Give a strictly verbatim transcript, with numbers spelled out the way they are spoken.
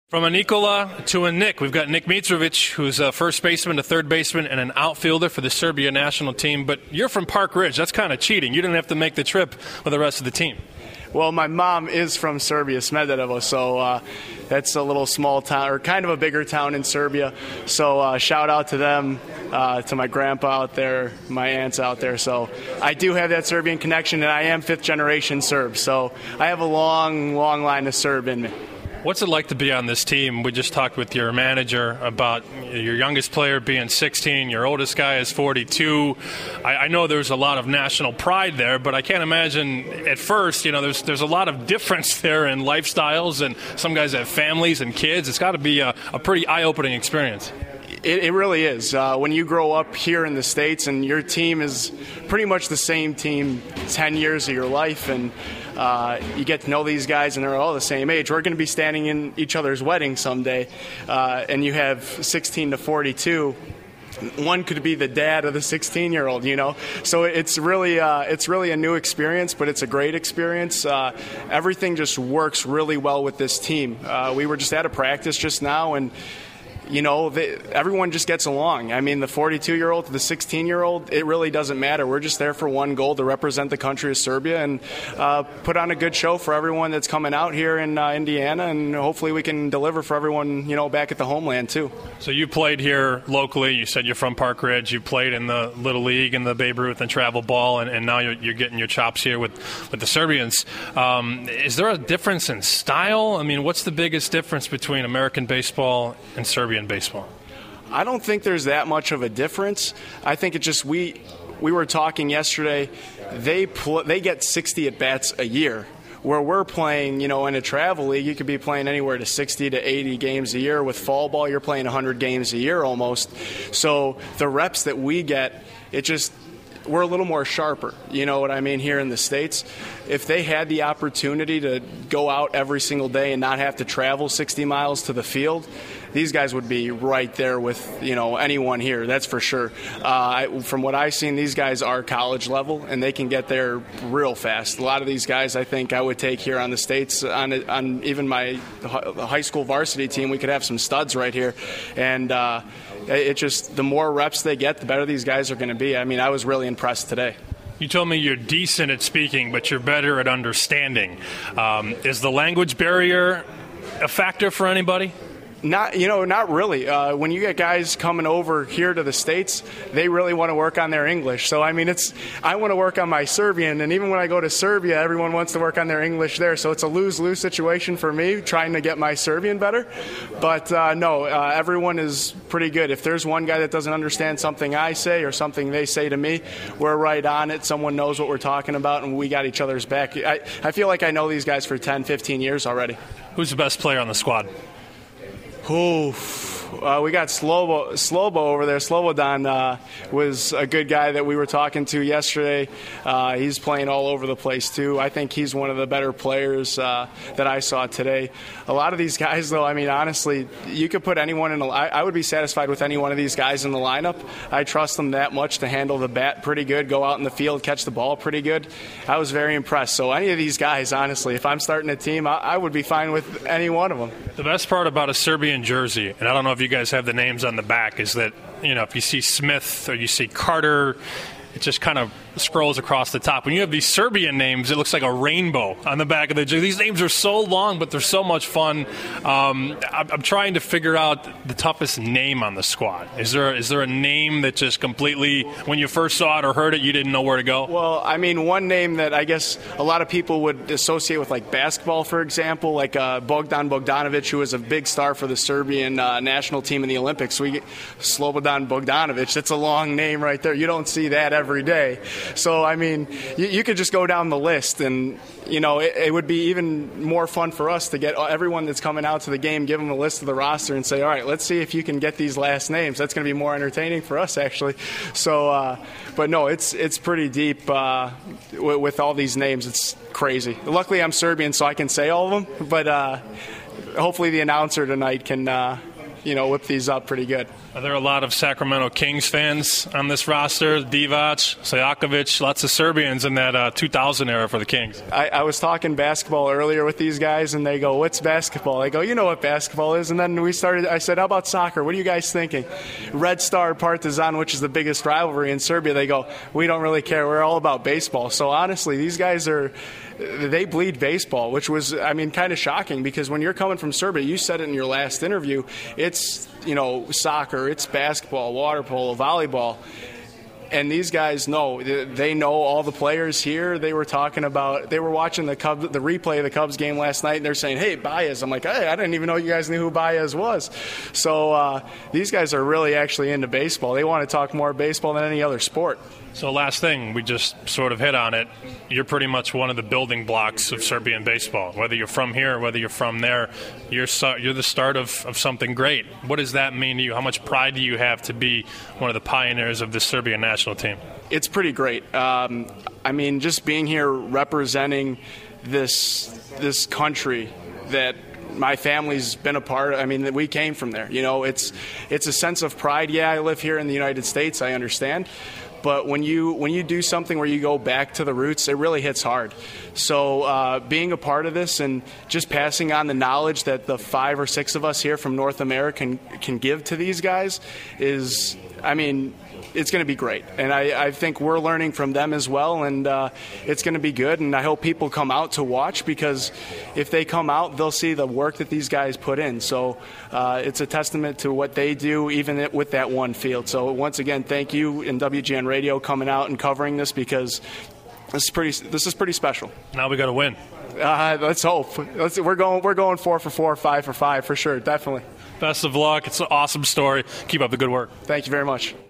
From a Nikola to a Nick, we've got Nick Mitrovic, who's a first baseman, a third baseman, and an outfielder for the Serbia national team. But you're from Park Ridge. That's kind of cheating. You didn't have to make the trip with the rest of the team. Well, my mom is from Serbia, Smederevo, so uh, that's a little small town, or kind of a bigger town in Serbia. So uh, shout out to them, uh, to my grandpa out there, my aunts out there. So I do have that Serbian connection, and I am fifth generation Serb. So I have a long, long line of Serb in me. What's it like to be on this team? We just talked with your manager about your youngest player being sixteen, your oldest guy is forty-two. I, I know there's a lot of national pride there, but I can't imagine at first, you know, there's there's a lot of difference there in lifestyles, and some guys have families and kids. It's got to be a, a pretty eye-opening experience. It, it really is. Uh, when you grow up here in the States and your team is pretty much the same team ten years of your life, and uh, you get to know these guys and they're all the same age. We're going to be standing in each other's wedding someday, uh, and you have sixteen to forty-two. One could be the dad of the sixteen-year-old, you know. So it's really, uh, it's really a new experience, but it's a great experience. Uh, everything just works really well with this team. Uh, we were just at a practice just now, and you know, they, everyone just gets along. I mean, the forty-two-year-old to the sixteen-year-old, it really doesn't matter. We're just there for one goal, to represent the country of Serbia and uh, put on a good show for everyone that's coming out here in uh, Indiana, and hopefully we can deliver for everyone, you know, back at the homeland, too. So you played here locally. You said you're from Park Ridge. You played in the Little League and the Babe Ruth and travel ball, and, and now you're, you're getting your chops here with, with the Serbians. Um, is there a difference in style? I mean, what's the biggest difference between American baseball and Serbian baseball? I don't think there's that much of a difference. I think it just we we were talking yesterday. They pl- they get sixty at bats a year, where we're playing, you know, in a travel league, you could be playing anywhere to sixty to eighty games a year. With fall ball, you're playing one hundred games a year almost. So the reps that we get, it just we're a little more sharper, you know what I mean, here in the States. If they had the opportunity to go out every single day and not have to travel sixty miles to the field, these guys would be right there with, you know, anyone here, that's for sure. Uh, I, from what I've seen, these guys are college level, and they can get there real fast. A lot of these guys, I think, I would take here on the States, on, on even my high school varsity team, we could have some studs right here. And uh, it just, the more reps they get, the better these guys are going to be. I mean, I was really impressed today. You told me you're decent at speaking, but you're better at understanding. Um, is the language barrier a factor for anybody? Not, you know, not really. Uh, when you get guys coming over here to the States, they really want to work on their English. So, I mean, it's I want to work on my Serbian, and even when I go to Serbia, everyone wants to work on their English there. So it's a lose-lose situation for me, trying to get my Serbian better. But, uh, no, uh, everyone is pretty good. If there's one guy that doesn't understand something I say or something they say to me, we're right on it. Someone knows what we're talking about, and we got each other's back. I, I feel like I know these guys for ten, fifteen years already. Who's the best player on the squad? Oh, uh, we got Slobo, Slobo over there. Slobodan uh, was a good guy that we were talking to yesterday. Uh, he's playing all over the place, too. I think he's one of the better players uh, that I saw today. A lot of these guys, though, I mean, honestly, you could put anyone in a I, I would be satisfied with any one of these guys in the lineup. I trust them that much to handle the bat pretty good, go out in the field, catch the ball pretty good. I was very impressed. So any of these guys, honestly, if I'm starting a team, I, I would be fine with any one of them. The best part about a Serbian jersey, and I don't know if you guys have the names on the back, is that, you know, if you see Smith or you see Carter, it just kind of scrolls across the top. When you have these Serbian names, it looks like a rainbow on the back of the jersey. These names are so long, but they're so much fun. Um, I'm, I'm trying to figure out the toughest name on the squad. Is there is there a name that just completely, when you first saw it or heard it, you didn't know where to go? Well, I mean, one name that I guess a lot of people would associate with, like, basketball, for example, like uh, Bogdan Bogdanovic, who was a big star for the Serbian uh, national team in the Olympics. We get Slobodan Bogdanovic. That's a long name right there. You don't see that every day. So, I mean, you, you could just go down the list, and, you know, it, it would be even more fun for us to get everyone that's coming out to the game, give them a list of the roster and say, all right, let's see if you can get these last names. That's going to be more entertaining for us, actually. So, uh, but no, it's it's pretty deep uh, with, with all these names. It's crazy. Luckily, I'm Serbian, so I can say all of them, but uh, hopefully the announcer tonight can uh, you know, whip these up pretty good. Are there a lot of Sacramento Kings fans on this roster? Divac, Stojakovic, lots of Serbians in that uh, two thousand era for the Kings. I, I was talking basketball earlier with these guys, and they go, "What's basketball?" I go, "You know what basketball is." And then we started. I said, "How about soccer? What are you guys thinking?" Red Star Partizan, which is the biggest rivalry in Serbia, they go, "We don't really care. We're all about baseball." So honestly, these guys are. They bleed baseball, which was, I mean, kind of shocking because when you're coming from Serbia, you said it in your last interview, it's, you know, soccer, it's basketball, water polo, volleyball. And these guys know. They know all the players here. They were talking about, they were watching the Cubs, the replay of the Cubs game last night, and they're saying, "Hey, Baez." I'm like, hey, I didn't even know you guys knew who Baez was. So uh, these guys are really actually into baseball. They want to talk more baseball than any other sport. So last thing, we just sort of hit on it. You're pretty much one of the building blocks of Serbian baseball. Whether you're from here or whether you're from there, you're you're the start of, of something great. What does that mean to you? How much pride do you have to be one of the pioneers of the Serbian national team? It's pretty great. Um, I mean, just being here representing this this country that my family's been a part of. I mean, we came from there. You know, it's it's a sense of pride. Yeah, I live here in the United States. I understand. But when you when you do something where you go back to the roots, it really hits hard. So uh, being a part of this and just passing on the knowledge that the five or six of us here from North America can, can give to these guys is, I mean, it's going to be great. And I, I think we're learning from them as well, and uh, it's going to be good. And I hope people come out to watch because if they come out, they'll see the work that these guys put in. So uh, it's a testament to what they do, even with that one field. So once again, thank you and W G N Radio coming out and covering this because this is pretty. This is pretty special. Now we got to win. Uh, let's hope. Let's, we're going. We're going four for four, five for five for sure. Definitely. Best of luck. It's an awesome story. Keep up the good work. Thank you very much.